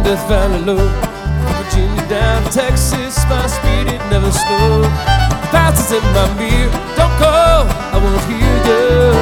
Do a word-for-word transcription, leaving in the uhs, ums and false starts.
Death Valley low. From Virginia down to Texas, my speed it never slow. The past is in my mirror, don't call, I won't hear you.